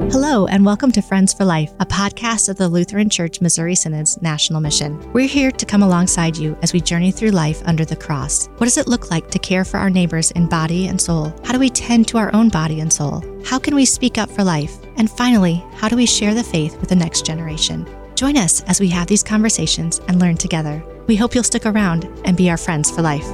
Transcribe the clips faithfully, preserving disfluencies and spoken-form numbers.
Hello, and welcome to Friends for Life, a podcast of the Lutheran Church Missouri Synod's National Mission. We're here to come alongside you as we journey through life under the cross. What does it look like to care for our neighbors in body and soul? How do we tend to our own body and soul? How can we speak up for life? And finally, how do we share the faith with the next generation? Join us as we have these conversations and learn together. We hope you'll stick around and be our friends for life.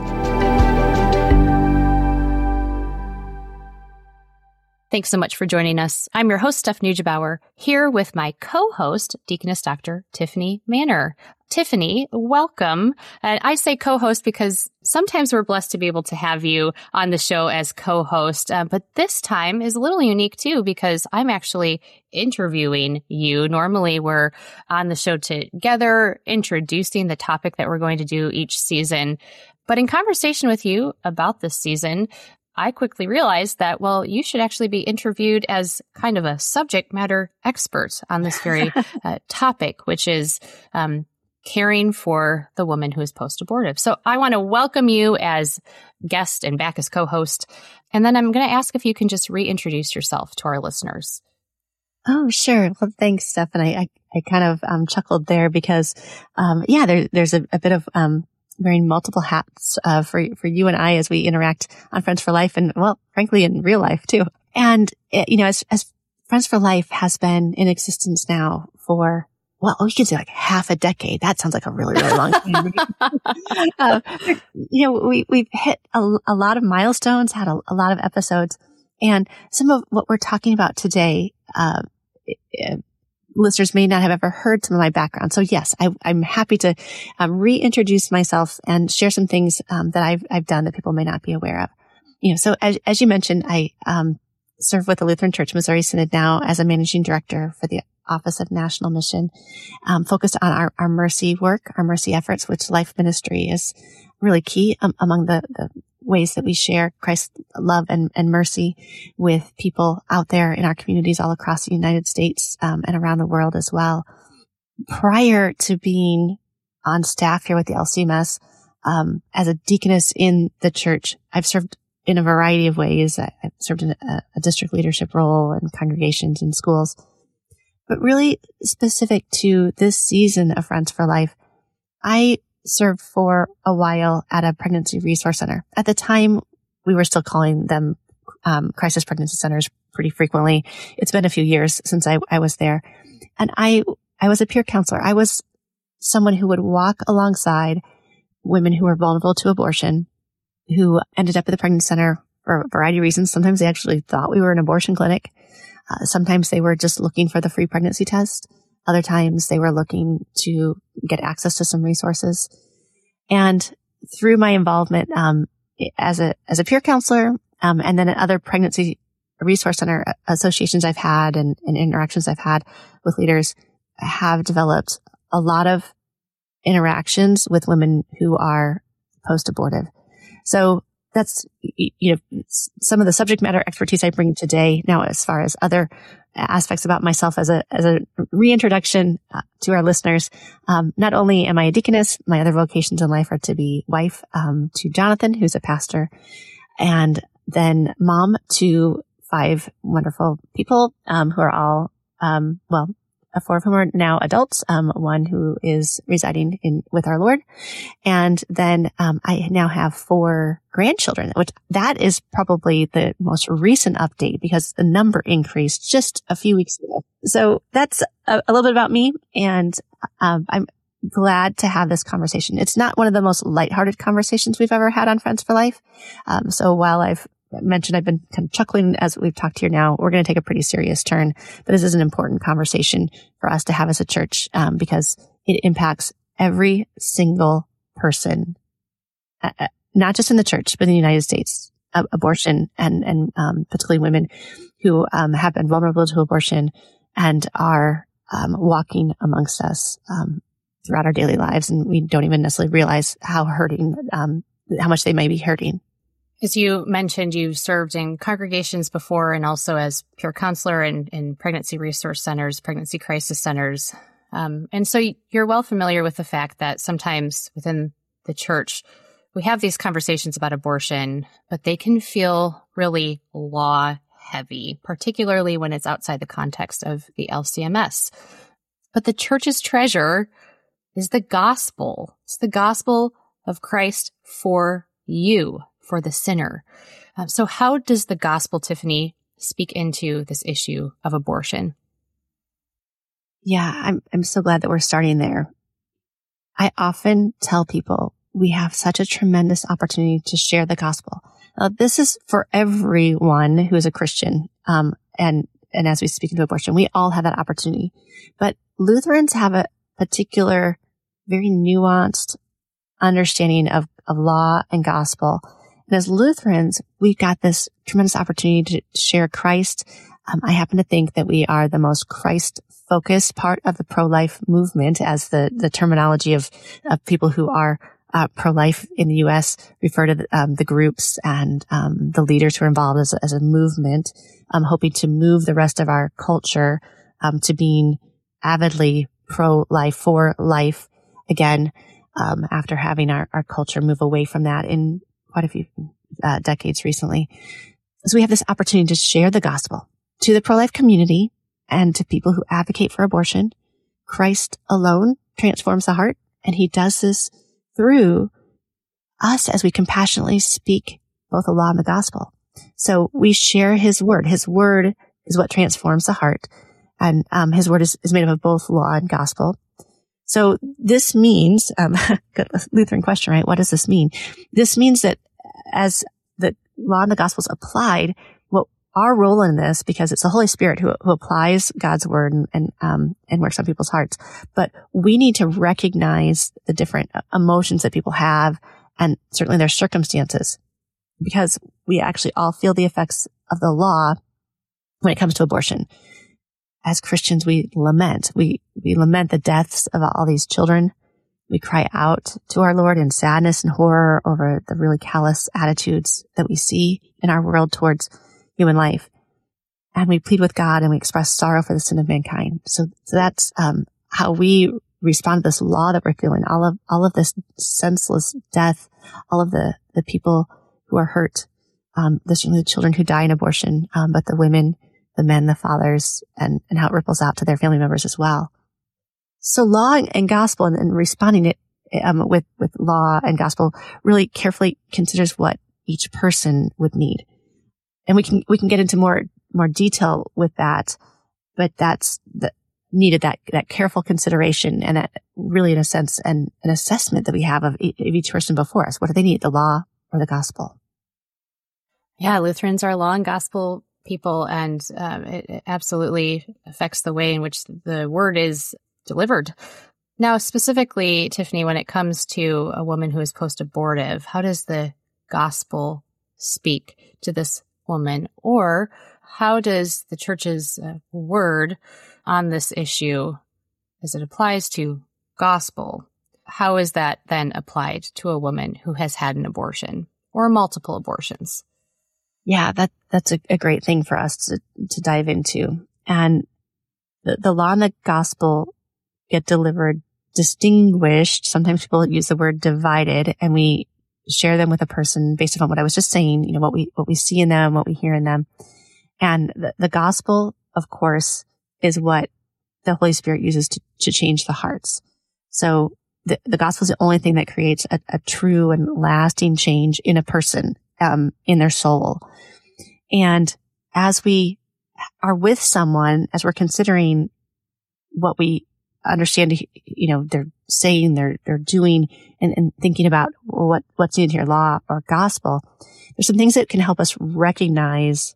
Thanks so much for joining us. I'm your host, Steph Neugebauer, here with my co-host, Deaconess Doctor Tiffany Manor. Tiffany, welcome. And I say co-host because sometimes we're blessed to be able to have you on the show as co-host. Uh, but this time is a little unique too, because I'm actually interviewing you. Normally we're on the show together, introducing the topic that we're going to do each season. But in conversation with you about this season, I quickly realized that, well, you should actually be interviewed as kind of a subject matter expert on this very uh, topic, which is um, caring for the woman who is post-abortive. So I want to welcome you as guest and back as co-host. And then I'm going to ask if you can just reintroduce yourself to our listeners. Oh, sure. Well, thanks, Stephanie. I, I kind of um, chuckled there because, um, yeah, there, there's a, a bit of um wearing multiple hats uh, for for you and I as we interact on Friends for Life and, well, frankly, in real life, too. And, it, you know, as, as Friends for Life has been in existence now for, well, we can say like half a decade. That sounds like a really, really long time. uh, you know, we, we've hit a, a lot of milestones, had a, a lot of episodes. And some of what we're talking about today, uh, it, listeners may not have ever heard some of my background. So yes, I, I'm happy to um, reintroduce myself and share some things um, that I've, I've done that people may not be aware of. You know, so as, as you mentioned, I um, serve with the Lutheran Church Missouri Synod now as a managing director for the Office of National Mission, um, focused on our, our mercy work, our mercy efforts, which life ministry is really key um, among the, the ways that we share Christ's love and, and mercy with people out there in our communities all across the United States um, and around the world as well. Prior to being on staff here with the L C M S, um, as a deaconess in the church, I've served in a variety of ways. I, I've served in a, a district leadership role in congregations and schools. But really specific to this season of Friends for Life, I served for a while at a pregnancy resource center. At the time, we were still calling them um, crisis pregnancy centers pretty frequently. It's been a few years since I, I was there. And I, I was a peer counselor. I was someone who would walk alongside women who were vulnerable to abortion, who ended up at the pregnancy center for a variety of reasons. Sometimes they actually thought we were an abortion clinic. Uh, sometimes they were just looking for the free pregnancy test. Other times they were looking to get access to some resources. And through my involvement um, as a as a peer counselor um, and then at other pregnancy resource center associations I've had and, and interactions I've had with leaders, I have developed a lot of interactions with women who are post-abortive. So that's, you know, some of the subject matter expertise I bring today. Now, as far as other aspects about myself as a, as a reintroduction uh, to our listeners, um, not only am I a deaconess, my other vocations in life are to be wife, um, to Jonathan, who's a pastor, and then mom to five wonderful people, um, who are all, um, well, four of whom are now adults, um, one who is residing in with our Lord. And then um, I now have four grandchildren, which that is probably the most recent update because the number increased just a few weeks ago. So that's a, a little bit about me. And um, I'm glad to have this conversation. It's not one of the most lighthearted conversations we've ever had on Friends for Life. Um, so while I've mentioned I've been kind of chuckling as we've talked here now, we're going to take a pretty serious turn. But this is an important conversation for us to have as a church um, because it impacts every single person, uh, not just in the church, but in the United States. Uh, abortion and, and um, particularly women who um, have been vulnerable to abortion and are um, walking amongst us um, throughout our daily lives. And we don't even necessarily realize how hurting, um, how much they may be hurting. As you mentioned, you served in congregations before and also as peer counselor in, in pregnancy resource centers, pregnancy crisis centers. Um, and so you're well familiar with the fact that sometimes within the church, we have these conversations about abortion, but they can feel really law heavy, particularly when it's outside the context of the L C M S. But the church's treasure is the gospel. It's the gospel of Christ for you, for the sinner. Um, so how does the gospel, Tiffany, speak into this issue of abortion? Yeah, I'm I'm so glad that we're starting there. I often tell people we have such a tremendous opportunity to share the gospel. Now, this is for everyone who is a Christian. Um, and, and as we speak into abortion, we all have that opportunity. But Lutherans have a particular, very nuanced understanding of, of law and gospel. And as Lutherans, we've got this tremendous opportunity to share Christ. Um, I happen to think that we are the most Christ-focused part of the pro-life movement, as the, the terminology of, of people who are uh, pro-life in the U S refer to the, um, the groups and um, the leaders who are involved as, as a movement, um, hoping to move the rest of our culture um, to being avidly pro-life, for life again, um, after having our, our culture move away from that in quite a few uh, decades recently. So we have this opportunity to share the gospel to the pro-life community and to people who advocate for abortion. Christ alone transforms the heart, and he does this through us as we compassionately speak both the law and the gospel. So we share his word. His word is what transforms the heart, and um, his word is, is made up of both law and gospel. So this means, um, good Lutheran question, right? What does this mean? This means that as the law and the gospel is applied, what our role in this, because it's the Holy Spirit who, who applies God's word and, and, um, and works on people's hearts. But we need to recognize the different emotions that people have and certainly their circumstances, because we actually all feel the effects of the law when it comes to abortion. As Christians, we lament. We, we lament the deaths of all these children. We cry out to our Lord in sadness and horror over the really callous attitudes that we see in our world towards human life. And we plead with God and we express sorrow for the sin of mankind. So, so that's, um, how we respond to this law that we're feeling. All of, all of this senseless death, all of the, the people who are hurt, um, there's certainly the children who die in abortion, um, but the women, the men, the fathers, and, and how it ripples out to their family members as well. So law and gospel and, and responding it, um, with, with law and gospel really carefully considers what each person would need. And we can, we can get into more, more detail with that, but that's the, needed that, that careful consideration and that really, in a sense, an, an assessment that we have of, e- of each person before us. What do they need, the law or the gospel? Yeah, Lutherans are law and gospel people, and um, it, it absolutely affects the way in which the word is delivered. Now, specifically, Tiffany, when it comes to a woman who is post-abortive, how does the gospel speak to this woman? Or how does the church's uh, word on this issue, as it applies to gospel, how is that then applied to a woman who has had an abortion or multiple abortions? Yeah, that that's a, a great thing for us to, to dive into. And the, the law and the gospel get delivered distinguished. Sometimes people use the word divided, and we share them with a person based upon what I was just saying, you know, what we, what we see in them, what we hear in them. And the, the gospel, of course, is what the Holy Spirit uses to, to change the hearts. So the, the gospel is the only thing that creates a, a true and lasting change in a person, um, in their soul. And as we are with someone, as we're considering what we understand, you know, they're saying, they're, they're doing, and, and thinking about what, what's needed here, law or gospel, there's some things that can help us recognize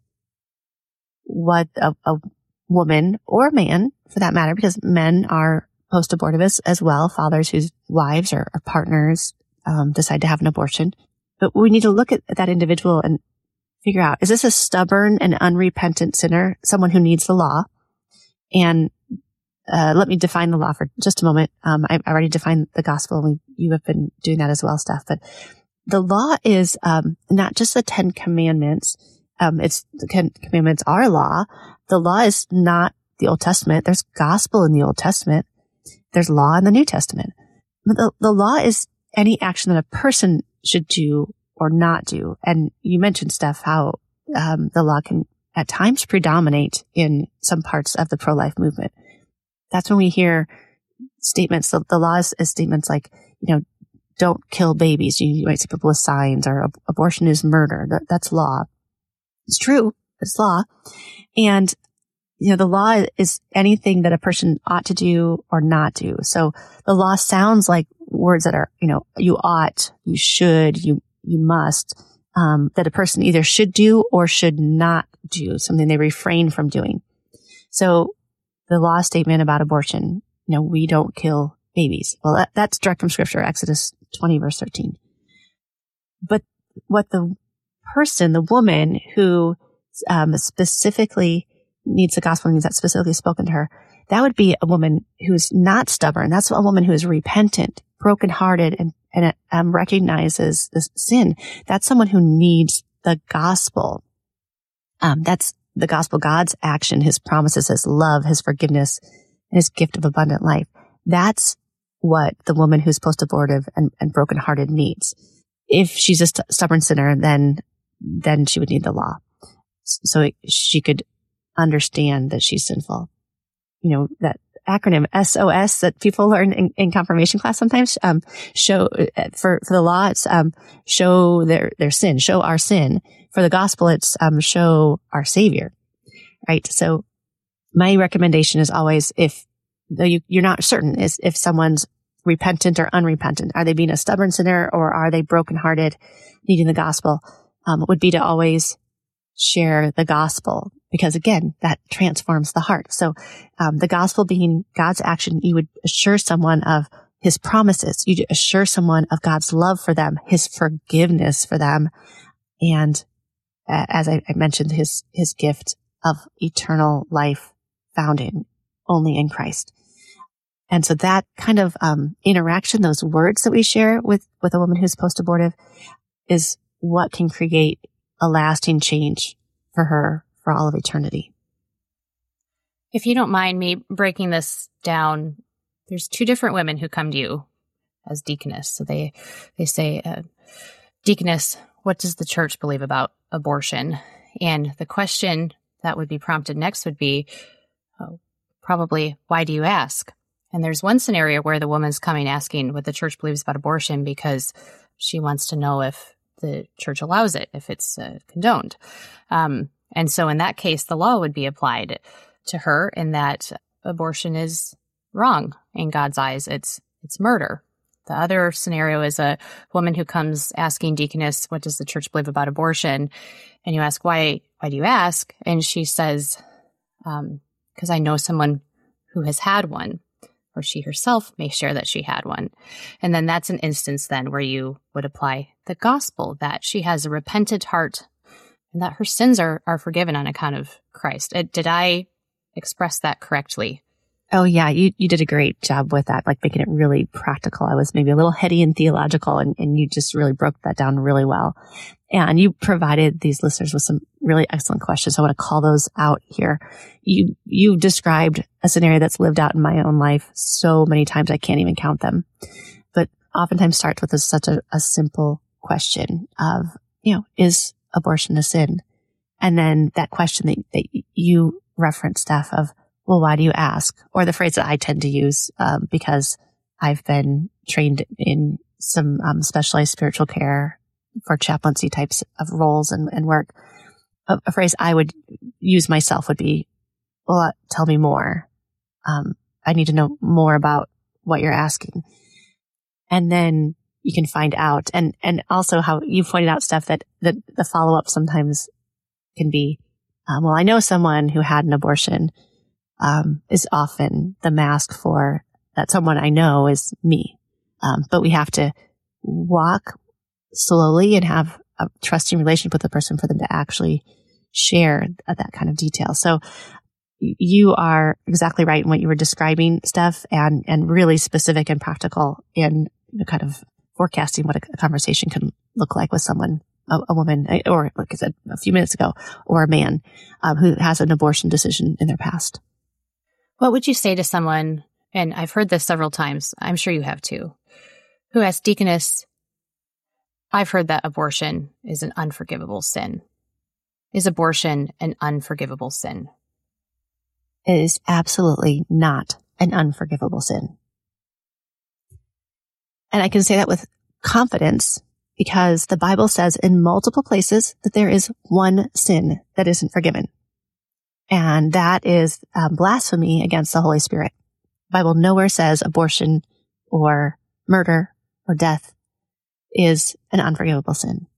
what a, a woman or man, for that matter, because men are post-abortivists as well, fathers whose wives or, or partners um, decide to have an abortion. But we need to look at that individual and figure out, is this a stubborn and unrepentant sinner, someone who needs the law? And uh, let me define the law for just a moment. Um, I, I already defined the gospel. We, you have been doing that as well, Steph. But the law is um, not just the Ten Commandments. Um, it's the Ten Commandments are law. The law is not the Old Testament. There's gospel in the Old Testament. There's law in the New Testament. But the, the law is any action that a person should do or not do. And you mentioned, Steph, how um, the law can at times predominate in some parts of the pro-life movement. That's when we hear statements, the, the law is, is statements like, you know, don't kill babies. You, you might see people with signs, or ab- abortion is murder. That, that's law. It's true. It's law. And, you know, the law is anything that a person ought to do or not do. So the law sounds like words that are, you know, you ought, you should, you, you must, um, that a person either should do or should not do, something they refrain from doing. So the law statement about abortion, you know, we don't kill babies. Well, that, that's direct from scripture, Exodus twenty, verse thirteen. But what the person, the woman who um, specifically needs the gospel, needs that specifically spoken to her, that would be a woman who's not stubborn. That's a woman who is repentant, brokenhearted, and, and um, recognizes the sin. That's someone who needs the gospel. Um, that's the gospel, God's action, his promises, his love, his forgiveness, and his gift of abundant life. That's what the woman who's post-abortive and, and brokenhearted needs. If she's a st- stubborn sinner, then then she would need the law, so it, she could understand that she's sinful. You know, that acronym S O S that people learn in, in confirmation class sometimes, um, show, for, for the law, it's, um, show their, their sin, show our sin. For the gospel, it's, um, show our Savior, right? So my recommendation is always, if, though you, you're not certain, is if someone's repentant or unrepentant, are they being a stubborn sinner or are they brokenhearted, needing the gospel, um, would be to always share the gospel, because again, that transforms the heart. So, um, the gospel being God's action, you would assure someone of his promises. You assure someone of God's love for them, his forgiveness for them. And uh, as I, I mentioned, his, his gift of eternal life found in only in Christ. And so that kind of, um, interaction, those words that we share with, with a woman who's post-abortive, is what can create a lasting change for her for all of eternity. If you don't mind me breaking this down, there's two different women who come to you as deaconess. So they, they say, uh, deaconess, what does the church believe about abortion? And the question that would be prompted next would be, oh, probably, why do you ask? And there's one scenario where the woman's coming asking what the church believes about abortion because she wants to know if the church allows it, if it's uh, condoned. Um, and so in that case, the law would be applied to her in that abortion is wrong in God's eyes. It's it's murder. The other scenario is a woman who comes asking deaconess, what does the church believe about abortion? And you ask, why, why do you ask? And she says, um, because I know someone who has had one, or she herself may share that she had one. And then that's an instance then where you would apply the gospel, that she has a repentant heart and that her sins are, are forgiven on account of Christ. Uh, did I express that correctly? Oh yeah, you, you did a great job with that, like making it really practical. I was maybe a little heady and theological, and, and you just really broke that down really well. And you provided these listeners with some really excellent questions. I want to call those out here. You, you described a scenario that's lived out in my own life so many times I can't even count them. But oftentimes starts with a, such a, a simple question of, you know, is abortion a sin? And then that question that, that you referenced, Steph, of, well, why do you ask? Or the phrase that I tend to use, um, because I've been trained in some um, specialized spiritual care for chaplaincy types of roles and, and work. A, a phrase I would use myself would be, well, uh, tell me more. Um, I need to know more about what you're asking. And then you can find out. And, and also how you pointed out, Steph, that, that the follow-up sometimes can be, um, well, I know someone who had an abortion, um, is often the mask for that someone I know is me. Um, but we have to walk slowly and have a trusting relationship with the person for them to actually share that kind of detail. So you are exactly right in what you were describing, Steph, and, and really specific and practical in the kind of forecasting what a, a conversation can look like with someone, a, a woman, or like I said a few minutes ago, or a man um, who has an abortion decision in their past. What would you say to someone, and I've heard this several times, I'm sure you have too, who asks, deaconess, I've heard that abortion is an unforgivable sin. is abortion an unforgivable sin? It is absolutely not an unforgivable sin. And I can say that with confidence because the Bible says in multiple places that there is one sin that isn't forgiven. And that is um, blasphemy against the Holy Spirit. The Bible nowhere says abortion or murder or death is an unforgivable sin.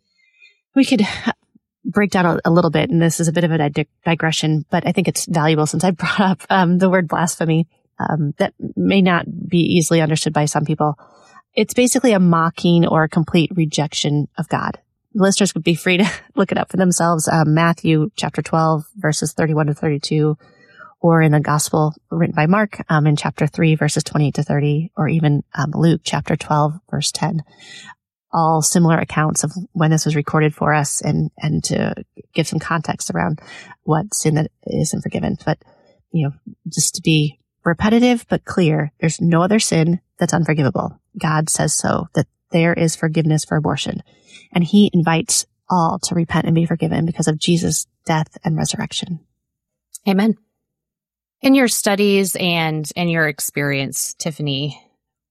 We could break down a, a little bit, and this is a bit of a dig- digression, but I think it's valuable since I brought up um, the word blasphemy um, that may not be easily understood by some people. It's basically a mocking or a complete rejection of God. Listeners would be free to look it up for themselves. Um, Matthew chapter twelve, verses thirty-one to thirty-two, or in the gospel written by Mark um, in chapter three, verses twenty-eight to thirty, or even um, Luke chapter twelve, verse ten. All similar accounts of when this was recorded for us and, and to give some context around what sin that isn't forgiven. But, you know, just to be repetitive but clear, there's no other sin that's unforgivable. God says so, that there is forgiveness for abortion. And he invites all to repent and be forgiven because of Jesus' death and resurrection. Amen. In your studies and in your experience, Tiffany,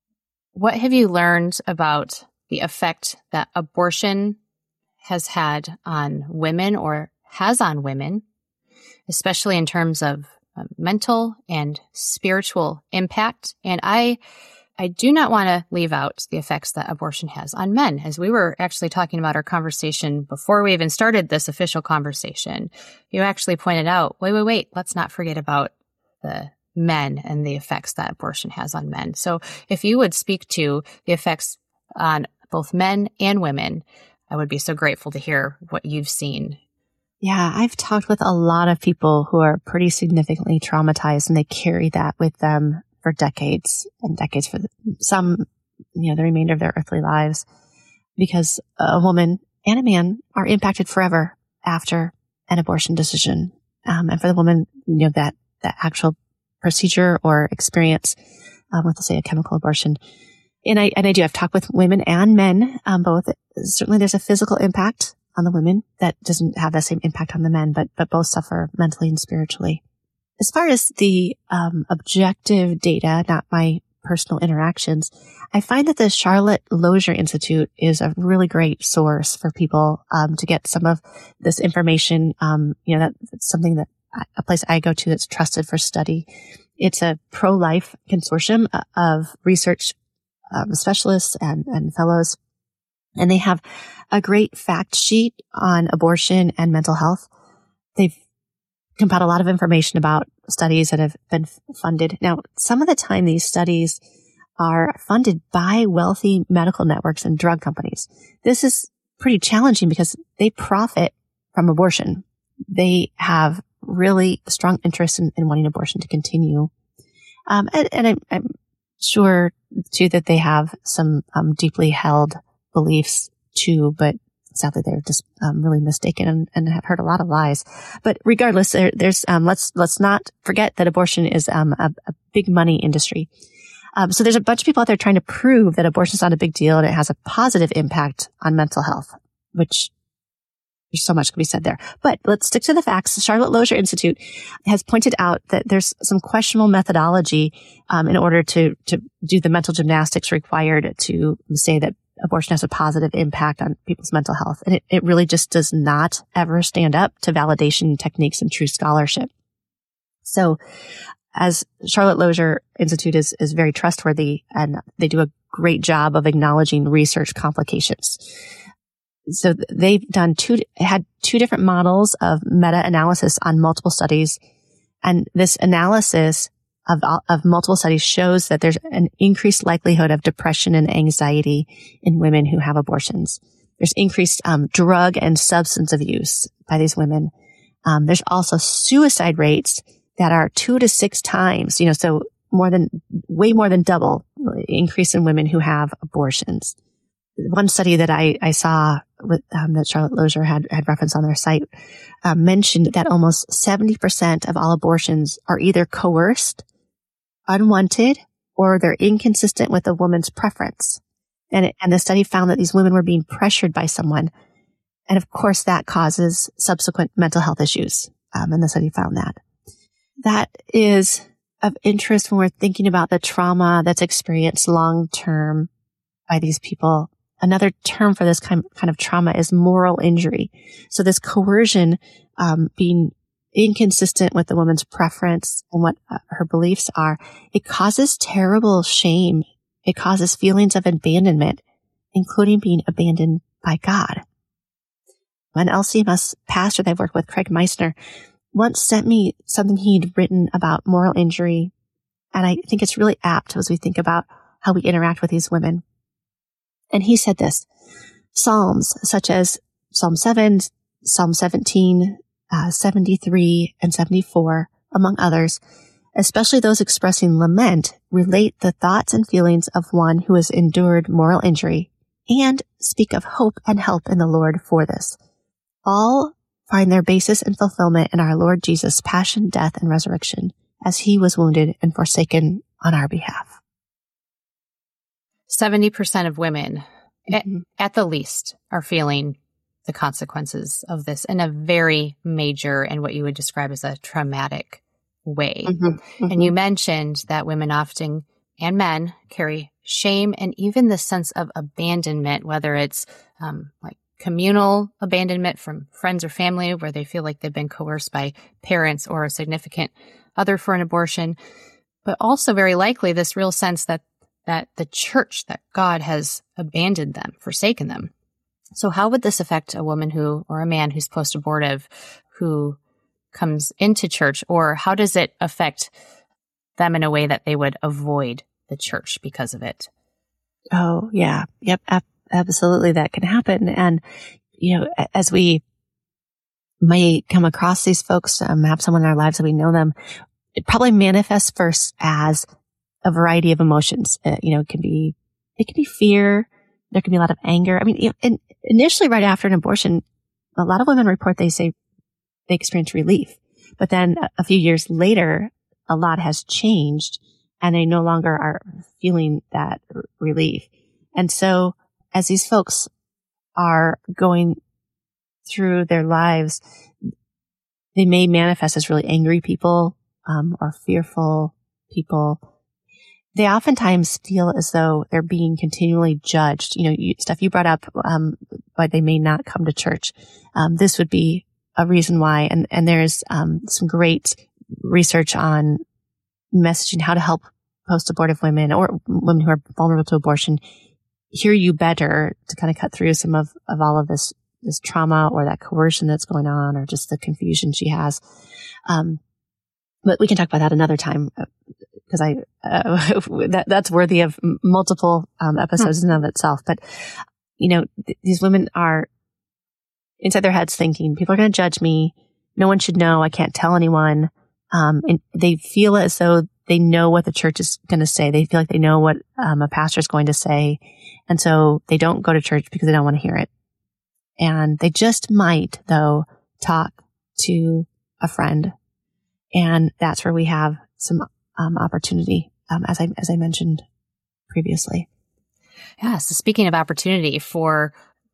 what have you learned about the effect that abortion has had on women or has on women, especially in terms of uh, mental and spiritual impact? And I I do not want to leave out the effects that abortion has on men. As we were actually talking about our conversation before we even started this official conversation, you actually pointed out, wait, wait, wait, let's not forget about the men and the effects that abortion has on men. So if you would speak to the effects on both men and women, I would be so grateful to hear what you've seen. Yeah, I've talked with a lot of people who are pretty significantly traumatized, and they carry that with them for decades and decades, for the, some, you know, the remainder of their earthly lives, because a woman and a man are impacted forever after an abortion decision. Um, and for the woman, you know, that, that actual procedure or experience um, with, say, a chemical abortion. And I, and I do, I've talked with women and men, um, both. Certainly there's a physical impact on the women that doesn't have that same impact on the men, but, but both suffer mentally and spiritually. As far as the, um, objective data, not my personal interactions, I find that the Charlotte Lozier Institute is a really great source for people, um, to get some of this information. Um, you know, that, that's something that I, a place I go to that's trusted for study. It's a pro-life consortium of research Um, specialists and, and fellows. And they have a great fact sheet on abortion and mental health. They've compiled a lot of information about studies that have been funded. Now, some of the time these studies are funded by wealthy medical networks and drug companies. This is pretty challenging because they profit from abortion. They have really strong interest in, in wanting abortion to continue. Um, and, and I'm, I'm sure too that they have some um, deeply held beliefs too, but sadly they're just um, really mistaken and, and have heard a lot of lies. But regardless, there, there's um, let's let's not forget that abortion is um, a, a big money industry. Um, so there's a bunch of people out there trying to prove that abortion is not a big deal and it has a positive impact on mental health, which there's so much to be said there. But let's stick to the facts. The Charlotte Lozier Institute has pointed out that there's some questionable methodology um, in order to to do the mental gymnastics required to say that abortion has a positive impact on people's mental health. And it, it really just does not ever stand up to validation techniques and true scholarship. So as Charlotte Lozier Institute is, is very trustworthy, and they do a great job of acknowledging research complications. So they've done two, had two different models of meta-analysis on multiple studies. And this analysis of, of multiple studies shows that there's an increased likelihood of depression and anxiety in women who have abortions. There's increased um, drug and substance abuse by these women. Um, there's also suicide rates that are two to six times, you know, so more than, way more than double increase in women who have abortions. One study that I, I saw with, um, that Charlotte Lozier had, had referenced on their site, um, mentioned that almost seventy percent of all abortions are either coerced, unwanted, or they're inconsistent with a woman's preference. And it, and the study found that these women were being pressured by someone. And of course, that causes subsequent mental health issues. Um, and the study found that. That is of interest when we're thinking about the trauma that's experienced long term by these people. Another term for this kind kind of trauma is moral injury. So this coercion, um, being inconsistent with the woman's preference and what uh, her beliefs are, it causes terrible shame. It causes feelings of abandonment, including being abandoned by God. An L C M S pastor that I've worked with, Craig Meissner, once sent me something he'd written about moral injury. And I think it's really apt as we think about how we interact with these women. And he said this: Psalms such as Psalm seven, Psalm seventeen, uh, seventy-three, and seventy-four, among others, especially those expressing lament, relate the thoughts and feelings of one who has endured moral injury and speak of hope and help in the Lord for this. All find their basis and fulfillment in our Lord Jesus' passion, death, and resurrection, as he was wounded and forsaken on our behalf. seventy percent of women, Mm-hmm. at, at the least, are feeling the consequences of this in a very major and what you would describe as a traumatic way. Mm-hmm. Mm-hmm. And you mentioned that women often, and men, carry shame and even the sense of abandonment, whether it's um, like communal abandonment from friends or family where they feel like they've been coerced by parents or a significant other for an abortion, but also very likely this real sense that that the church, that God has abandoned them, forsaken them. So how would this affect a woman who, or a man who's post-abortive, who comes into church, or how does it affect them in a way that they would avoid the church because of it? Oh, yeah. Yep. Ab- absolutely. That can happen. And, you know, as we may come across these folks, um, have someone in our lives that we know them, it probably manifests first as a variety of emotions. Uh, you know, it can be, it can be fear. There can be a lot of anger. I mean, you know, in, initially right after an abortion, a lot of women report they say they experience relief, but then a, a few years later, a lot has changed and they no longer are feeling that r- relief. And so as these folks are going through their lives, they may manifest as really angry people, um, or fearful people. They oftentimes feel as though they're being continually judged. You know, you, stuff you brought up, um, why they may not come to church. Um, this would be a reason why. And, and there's, um, some great research on messaging, how to help post-abortive women or women who are vulnerable to abortion hear you better, to kind of cut through some of, of all of this, this trauma or that coercion that's going on, or just the confusion she has. Um, but we can talk about that another time. Because I, uh, that, that's worthy of m- multiple, um, episodes in and of itself. But, you know, th- these women are inside their heads thinking, people are going to judge me. No one should know. I can't tell anyone. Um, and they feel as though they know what the church is going to say. They feel like they know what, um, a pastor is going to say. And so they don't go to church because they don't want to hear it. And they just might, though, talk to a friend. And that's where we have some Um, opportunity, um, as I as I mentioned previously. Yeah. So speaking of opportunity for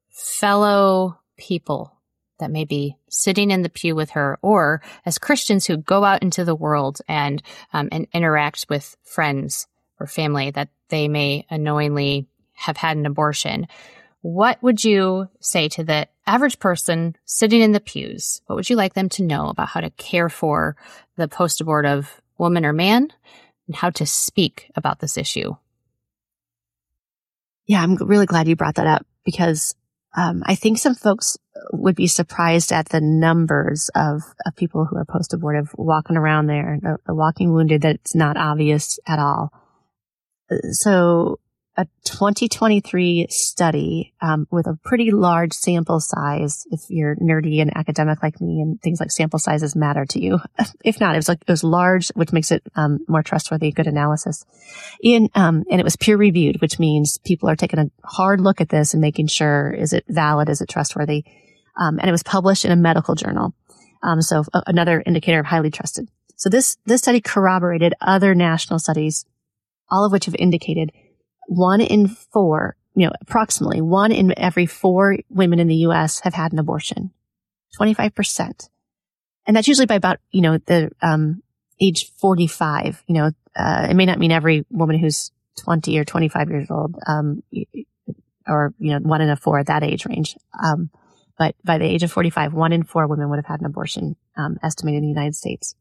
fellow people that may be sitting in the pew with her, or as Christians who go out into the world and um, and interact with friends or family that they may unknowingly have had an abortion, what would you say to the average person sitting in the pews? What would you like them to know about how to care for the post-abortive woman or man, and how to speak about this issue? Yeah, I'm really glad you brought that up, because um, I think some folks would be surprised at the numbers of, of people who are post-abortive walking around there, the, the walking wounded, that it's not obvious at all. So a twenty twenty-three study um, with a pretty large sample size, if you're nerdy and academic like me and things like sample sizes matter to you. If not, it was like, it was large, which makes it um, more trustworthy, good analysis. In, um, and it was peer reviewed, which means people are taking a hard look at this and making sure, is it valid? Is it trustworthy? Um, and it was published in a medical journal. Um, so a- another indicator of highly trusted. So this, this study corroborated other national studies, all of which have indicated one in four you know, approximately one in every four women in the U S have had an abortion, twenty-five percent. And that's usually by about, you know, the um, age forty-five. You know, uh, it may not mean every woman who's twenty or twenty-five years old, um, or, you know, one in a four at that age range. Um, but by the age of forty-five, one in four women would have had an abortion, um, estimated in the United States.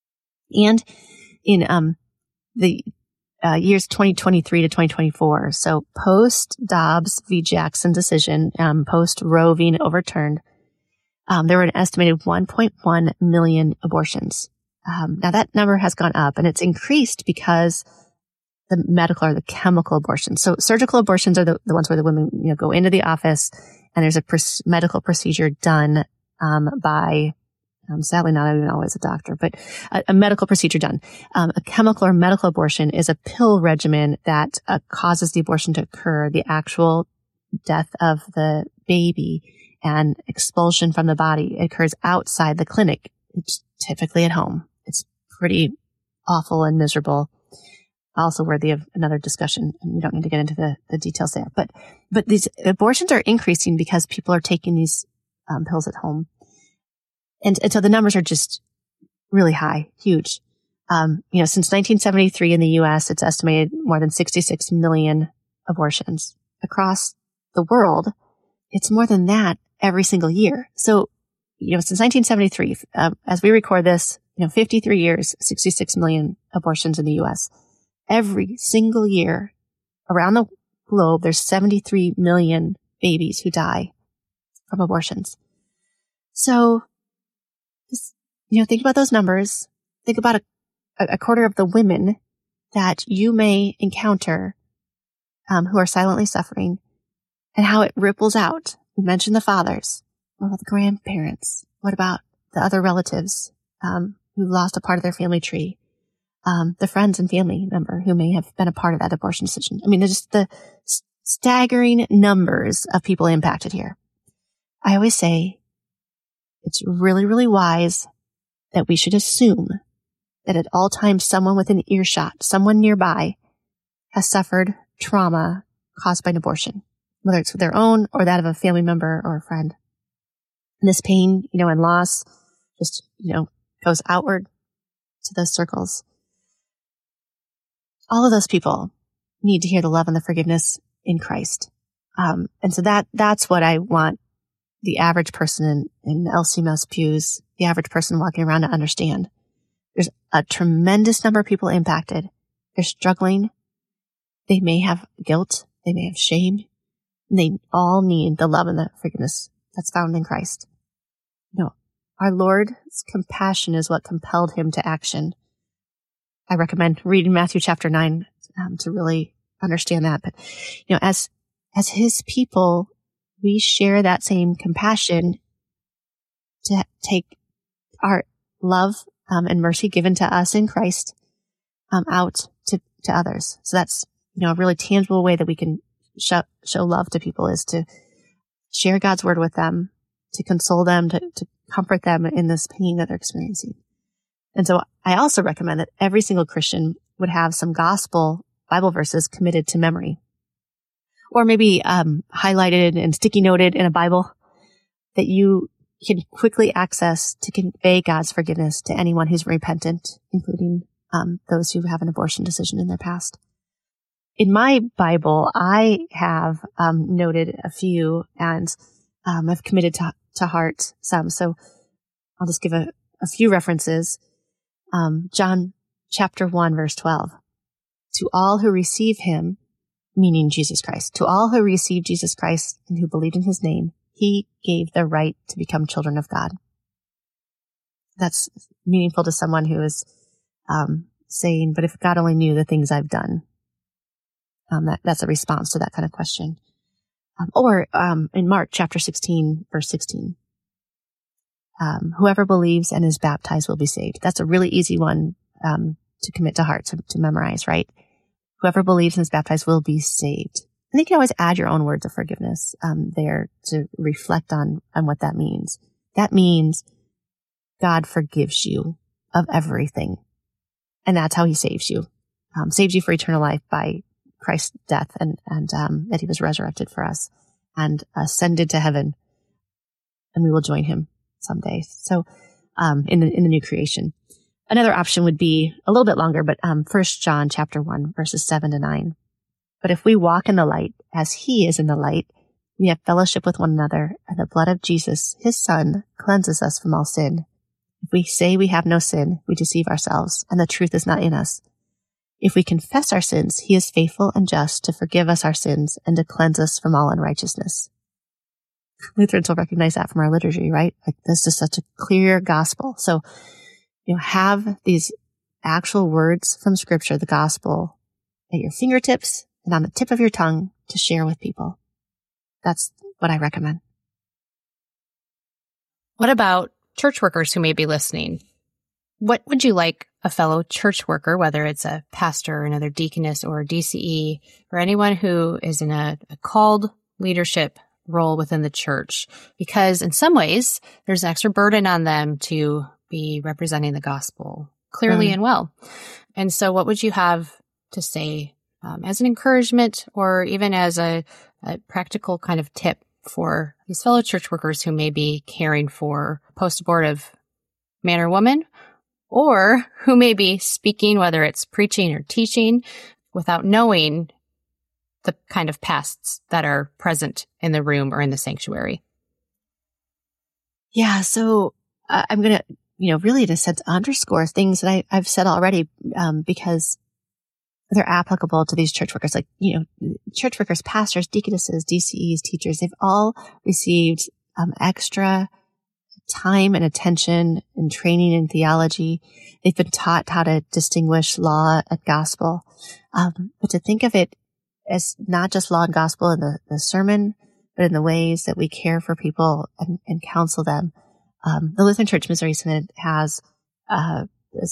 And in um, the uh, years twenty twenty-three to twenty twenty-four, so post Dobbs v. Jackson decision, um, post Roe v. overturned, um, there were an estimated one point one million abortions. Um, now that number has gone up, and it's increased because the medical or the chemical abortions. So surgical abortions are the, the ones where the women, you know, go into the office and there's a pr- medical procedure done um, by, um, sadly not even always a doctor, but a, a medical procedure done. Um, a chemical or medical abortion is a pill regimen that uh, causes the abortion to occur, the actual death of the baby and expulsion from the body occurs outside the clinic. It's typically at home. It's pretty awful and miserable. Also worthy of another discussion, and we don't need to get into the, the details there. But but these abortions are increasing because people are taking these um, pills at home, and, and so the numbers are just really high, huge. Um, you know, since nineteen seventy-three in the U S, it's estimated more than sixty-six million abortions across the world. It's more than that every single year. So, you know, since nineteen seventy-three, uh, as we record this, you know, fifty-three years, sixty-six million abortions in the U S. Every single year around the globe, there's seventy-three million babies who die from abortions. So, just, you know, think about those numbers. Think about a, a quarter of the women that you may encounter um, who are silently suffering and how it ripples out. We mentioned the fathers. What about the grandparents? What about the other relatives um, who lost a part of their family tree? Um, the friends and family member who may have been a part of that abortion decision. I mean, there's just the st- staggering numbers of people impacted here. I always say it's really, really wise that we should assume that at all times someone within earshot, someone nearby, has suffered trauma caused by an abortion, whether it's their own or that of a family member or a friend. And this pain, you know, and loss just, you know, goes outward to those circles. All of those people need to hear the love and the forgiveness in Christ. Um, and so that, that's what I want the average person in, in L C M S pews, the average person walking around to understand. There's a tremendous number of people impacted. They're struggling. They may have guilt. They may have shame. And they all need the love and the forgiveness that's found in Christ. You know, our Lord's compassion is what compelled him to action. I recommend reading Matthew chapter nine um, to really understand that. But, you know, as as his people, we share that same compassion to take our love um, and mercy given to us in Christ um, out to, to others. So that's, you know, a really tangible way that we can show, show love to people is to share God's word with them, to console them, to, to comfort them in this pain that they're experiencing. And so I also recommend that every single Christian would have some gospel Bible verses committed to memory, or maybe um, highlighted and sticky noted in a Bible that you can quickly access to convey God's forgiveness to anyone who's repentant, including um, those who have an abortion decision in their past. In my Bible, I have um, noted a few and um, I've committed to, to heart some. So I'll just give a, a few references. Um, John chapter one, verse twelve. To all who receive him, meaning Jesus Christ, to all who received Jesus Christ and who believed in his name, he gave the right to become children of God. That's meaningful to someone who is um, saying, but if God only knew the things I've done. Um, that, that's a response to that kind of question. Um, or um, in Mark chapter sixteen, verse sixteen. Um, whoever believes and is baptized will be saved. That's a really easy one um, to commit to heart, to, to memorize, right? Whoever believes and is baptized will be saved. And you can always add your own words of forgiveness um, there to reflect on, on what that means. That means God forgives you of everything. And that's how he saves you. Um, saves you for eternal life by Christ's death and, and um, that he was resurrected for us and ascended to heaven, and we will join him someday. So um, in the in the new creation. Another option would be a little bit longer, but um, First John chapter one, verses seven to nine. But if we walk in the light as he is in the light, we have fellowship with one another, and the blood of Jesus, his son, cleanses us from all sin. If we say we have no sin, we deceive ourselves, and the truth is not in us. If we confess our sins, he is faithful and just to forgive us our sins and to cleanse us from all unrighteousness. Lutherans will recognize that from our liturgy, right? Like, this is such a clear gospel. So, you know, have these actual words from Scripture, the gospel, at your fingertips and on the tip of your tongue to share with people. That's what I recommend. What about church workers who may be listening? What would you like a fellow church worker, whether it's a pastor, another deaconess, or a D C E, or anyone who is in a, a called leadership role within the church? Because in some ways, there's an extra burden on them to be representing the gospel clearly mm. and well. And so what would you have to say um, as an encouragement or even as a, a practical kind of tip for these fellow church workers who may be caring for post-abortive man or woman, or who may be speaking, whether it's preaching or teaching, without knowing the kind of pasts that are present in the room or in the sanctuary? Yeah, so uh, I'm going to, you know, really in a sense underscore things that I, I've said already um, because they're applicable to these church workers. Like, you know, church workers, pastors, deaconesses, D C Es, teachers, they've all received um, extra time and attention and training in theology. They've been taught how to distinguish law and gospel. Um, but to think of it as not just law and gospel in the, the sermon, but in the ways that we care for people and, and counsel them. Um, the Lutheran Church Missouri Synod has uh, this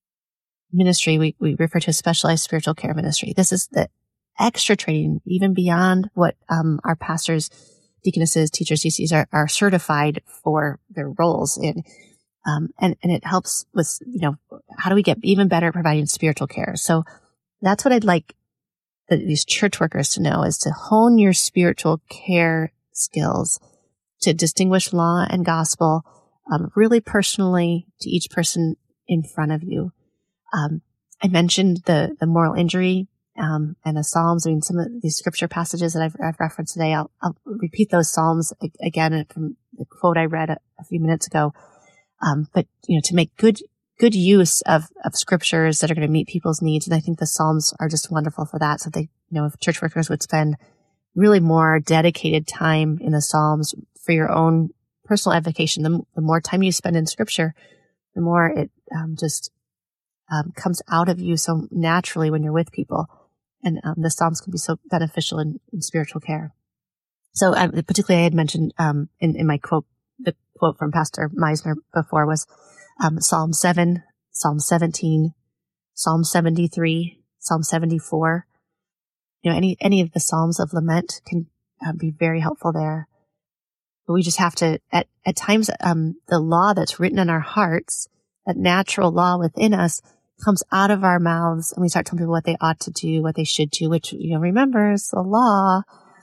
ministry we, we refer to as specialized spiritual care ministry. This is the extra training, even beyond what um, our pastors, deaconesses, teachers, D C Es are, are certified for their roles in. Um, and, and it helps with, you know, how do we get even better at providing spiritual care? So that's what I'd like the, these church workers to know, is to hone your spiritual care skills, to distinguish law and gospel, um, really personally to each person in front of you. Um, I mentioned the, the moral injury, um, and the Psalms. I mean, some of these scripture passages that I've, I've referenced today, I'll, I'll repeat those Psalms again from the quote I read a, a few minutes ago. Um, but, you know, to make good, good use of, of scriptures that are going to meet people's needs. And I think the Psalms are just wonderful for that. So they, you know, if church workers would spend really more dedicated time in the Psalms for your own personal edification, the, the more time you spend in scripture, the more it, um, just, um, comes out of you so naturally when you're with people. And, um, the Psalms can be so beneficial in, in spiritual care. So, um, particularly I had mentioned, um, in, in my quote, the quote from Pastor Meisner before was, um, Psalm seven, Psalm seventeen, Psalm seventy-three, Psalm seventy-four. You know, any, any of the Psalms of lament can uh, be very helpful there. But we just have to, at, at times, um, the law that's written in our hearts, that natural law within us, comes out of our mouths, and we start telling people what they ought to do, what they should do, which, you know, remember, is the law.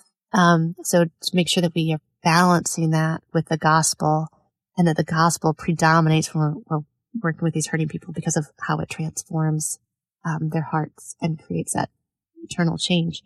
Um, so to make sure that we are balancing that with the gospel, and that the gospel predominates when we're, we're working with these hurting people because of how it transforms um, their hearts and creates that eternal change.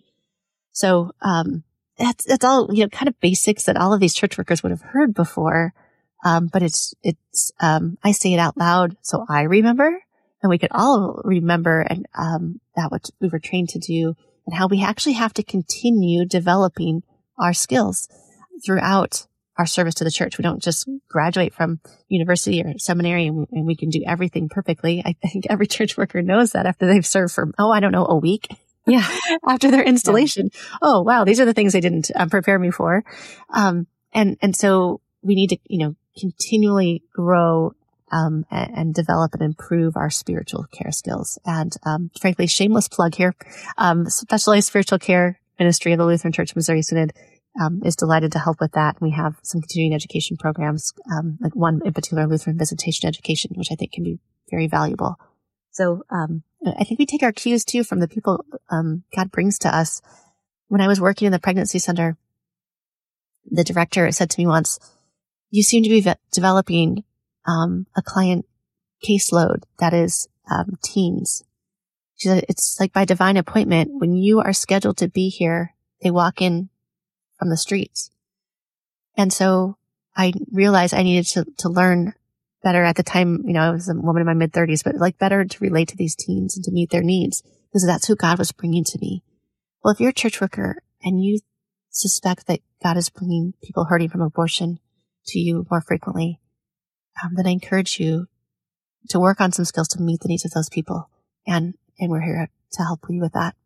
So um, that's that's all, you know, kind of basics that all of these church workers would have heard before. Um, but it's it's um, I say it out loud so I remember, and we could all remember, and um, that what we were trained to do, and how we actually have to continue developing our skills throughout our service to the church. We don't just graduate from university or seminary and we, and we can do everything perfectly. I think every church worker knows that after they've served for, oh, I don't know, a week. Yeah. After their installation. Yeah. Oh, wow. These are the things they didn't uh, prepare me for. Um, and, and so we need to, you know, continually grow, um, and, and develop and improve our spiritual care skills. And, um, frankly, shameless plug here. Um, Specialized Spiritual Care Ministry of the Lutheran Church Missouri Synod Um, is delighted to help with that. And we have some continuing education programs, um, like one in particular, Lutheran Visitation Education, which I think can be very valuable. So, um, I think we take our cues too from the people um, God brings to us. When I was working in the pregnancy center, the director said to me once, you seem to be ve- developing um, a client caseload that is um, teens. She said, it's like by divine appointment. When you are scheduled to be here, they walk in from the streets. And so I realized I needed to, to learn better at the time. You know, I was a woman in my mid thirties, but like better to relate to these teens and to meet their needs, because that's who God was bringing to me. Well, if you're a church worker and you suspect that God is bringing people hurting from abortion to you more frequently, um, then I encourage you to work on some skills to meet the needs of those people. And, and we're here to help you with that.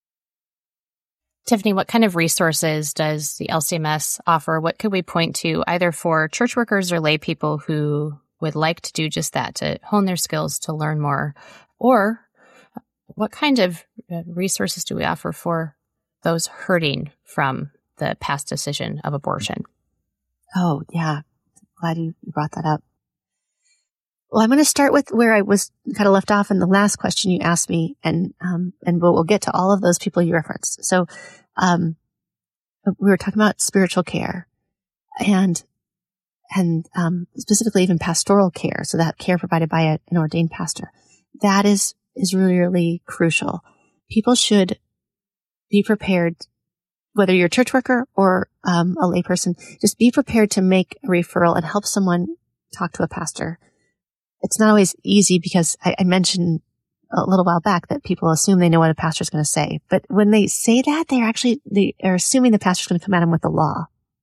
Tiffany, what kind of resources does the L C M S offer? What could we point to either for church workers or lay people who would like to do just that, to hone their skills, to learn more? Or what kind of resources do we offer for those hurting from the past decision of abortion? Oh, yeah. Glad you brought that up. Well, I'm going to start with where I was kind of left off in the last question you asked me, and um, and we'll, we'll get to all of those people you referenced. So um, we were talking about spiritual care and and um, specifically even pastoral care, so that care provided by a, an ordained pastor. That is is really, really crucial. People should be prepared, whether you're a church worker or um, a layperson, just be prepared to make a referral and help someone talk to a pastor. It's not always easy because I, I mentioned a little while back that people assume they know what a pastor is going to say. But when they say that, they're actually, they are assuming the pastor is going to come at them with the law.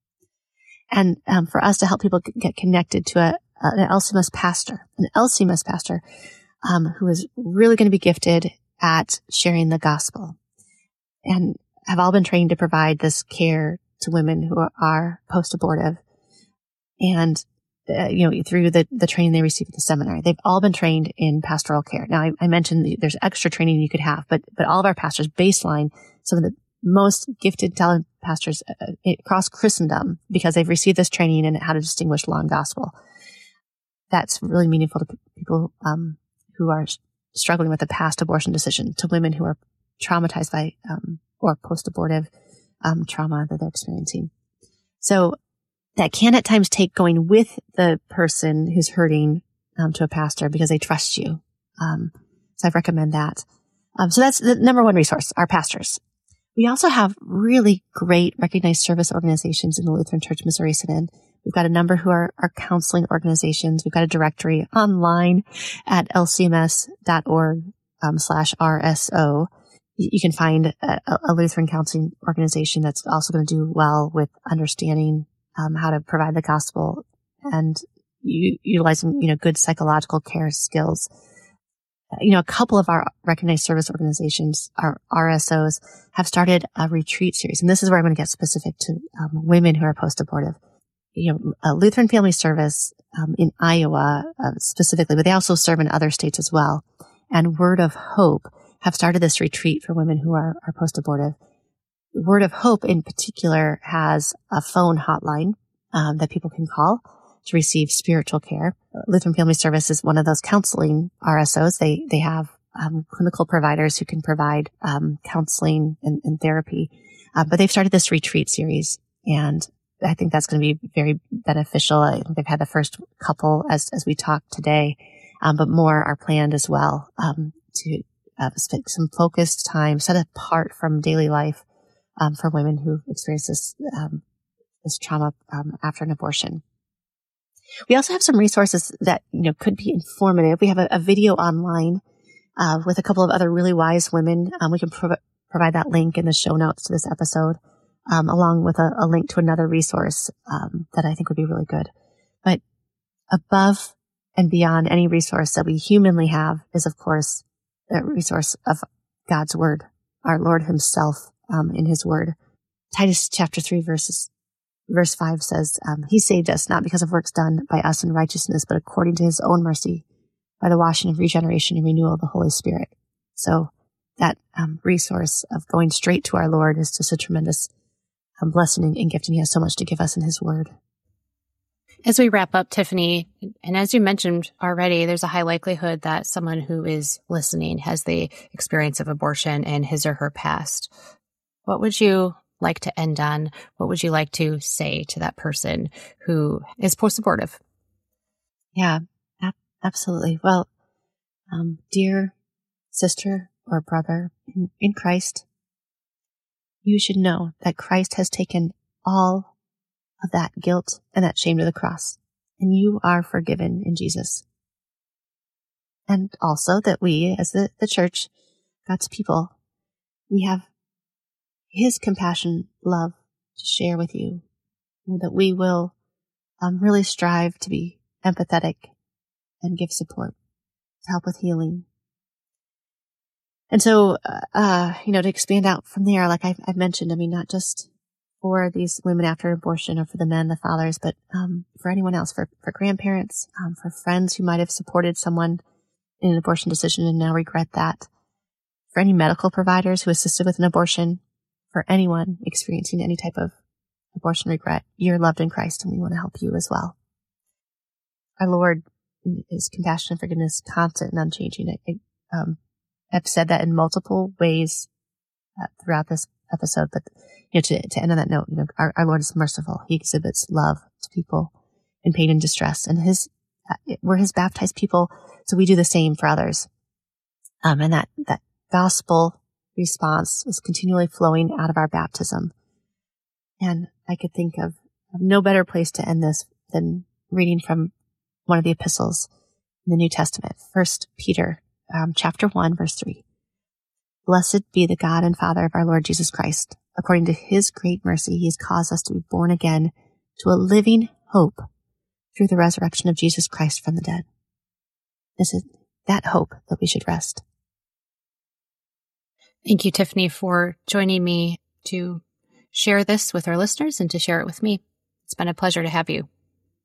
And um, for us to help people get connected to a, an L C M S pastor, an L C M S pastor um, who is really going to be gifted at sharing the gospel and have all been trained to provide this care to women who are, are post-abortive. And Uh, you know, through the, the training they receive at the seminary. They've all been trained in pastoral care. Now, I, I mentioned the, there's extra training you could have, but, but all of our pastors baseline, some of the most gifted, talented pastors uh, across Christendom, because they've received this training in how to distinguish law and gospel. That's really meaningful to people um, who are struggling with a past abortion decision, to women who are traumatized by um, or post-abortive um, trauma that they're experiencing. So that can at times take going with the person who's hurting um, to a pastor because they trust you. Um, so I recommend that. Um, so that's the number one resource, our pastors. We also have really great recognized service organizations in the Lutheran Church Missouri Synod. We've got a number who are, are counseling organizations. We've got a directory online at l c m s dot org um, slash R S O. You can find a, a Lutheran counseling organization that's also going to do well with understanding Um, how to provide the gospel and u- utilizing, you know, good psychological care skills. Uh, you know, a couple of our recognized service organizations, our R S Os, have started a retreat series. And this is where I'm going to get specific to um, women who are post-abortive. You know, a Lutheran Family Service um, in Iowa uh, specifically, but they also serve in other states as well. And Word of Hope have started this retreat for women who are, are post-abortive. Word of Hope in particular has a phone hotline um, that people can call to receive spiritual care. Lutheran Family Service is one of those counseling R S Os. They they have um, clinical providers who can provide um, counseling and, and therapy. Uh, but they've started this retreat series, and I think that's going to be very beneficial. I think they've had the first couple as as we talk today, um, but more are planned as well um, to uh, spend some focused time set apart from daily life Um, for women who experience this, um, this trauma um, after an abortion. We also have some resources that, you know, could be informative. We have a, a video online uh, with a couple of other really wise women. Um, we can prov- provide that link in the show notes to this episode, um, along with a, a link to another resource um, that I think would be really good. But above and beyond any resource that we humanly have is, of course, the resource of God's Word, our Lord Himself. Um, in His Word. Titus chapter three verses, verse five says, um, He saved us not because of works done by us in righteousness, but according to His own mercy, by the washing of regeneration and renewal of the Holy Spirit. So that um, resource of going straight to our Lord is just a tremendous um, blessing and gift, and He has so much to give us in His Word. As we wrap up, Tiffany, and as you mentioned already, there's a high likelihood that someone who is listening has the experience of abortion in his or her past. What would you like to end on? What would you like to say to that person who is post-abortive? Yeah, ab- absolutely. Well, um, dear sister or brother in, in Christ, you should know that Christ has taken all of that guilt and that shame to the cross, and you are forgiven in Jesus. And also that we, as the, the church, God's people, we have His compassion, love to share with you, and that we will um, really strive to be empathetic and give support to help with healing. And so, uh, you know, to expand out from there, like I've, I've mentioned, I mean, not just for these women after abortion or for the men, the fathers, but um, for anyone else, for, for grandparents, um, for friends who might have supported someone in an abortion decision and now regret that, for any medical providers who assisted with an abortion, for anyone experiencing any type of abortion regret, you're loved in Christ and we want to help you as well. Our Lord is compassion and forgiveness, constant and unchanging. I, I um, have said that in multiple ways uh, throughout this episode, but you know, to, to end on that note, you know, our, our Lord is merciful. He exhibits love to people in pain and distress, and his uh, we're His baptized people, so we do the same for others. Um, and that that gospel response is continually flowing out of our baptism. And I could think of, of no better place to end this than reading from one of the epistles in the New Testament, First Peter, um, chapter one, verse three. Blessed be the God and Father of our Lord Jesus Christ. According to His great mercy, He has caused us to be born again to a living hope through the resurrection of Jesus Christ from the dead. This is that hope that we should rest. Thank you, Tiffany, for joining me to share this with our listeners and to share it with me. It's been a pleasure to have you.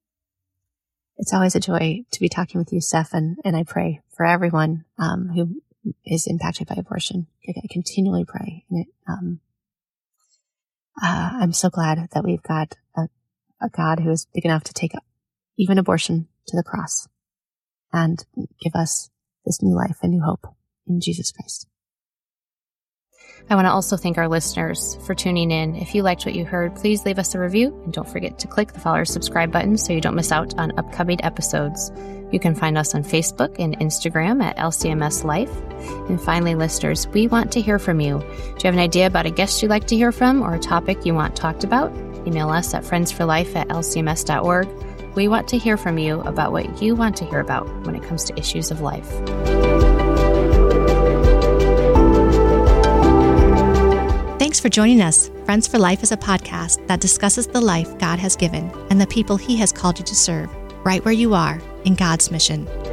It's always a joy to be talking with you, Steph, and, and I pray for everyone um, who is impacted by abortion. I continually pray. And it, um, uh, I'm so glad that we've got a, a God who is big enough to take even abortion to the cross and give us this new life and new hope in Jesus Christ. I want to also thank our listeners for tuning in. If you liked what you heard, please leave us a review and don't forget to click the follow or subscribe button so you don't miss out on upcoming episodes. You can find us on Facebook and Instagram at L C M S Life. And finally, listeners, we want to hear from you. Do you have an idea about a guest you'd like to hear from or a topic you want talked about? Email us at friendsforlife at l c m s dot org. We want to hear from you about what you want to hear about when it comes to issues of life. Thanks for joining us. Friends for Life is a podcast that discusses the life God has given and the people He has called you to serve, right where you are in God's mission.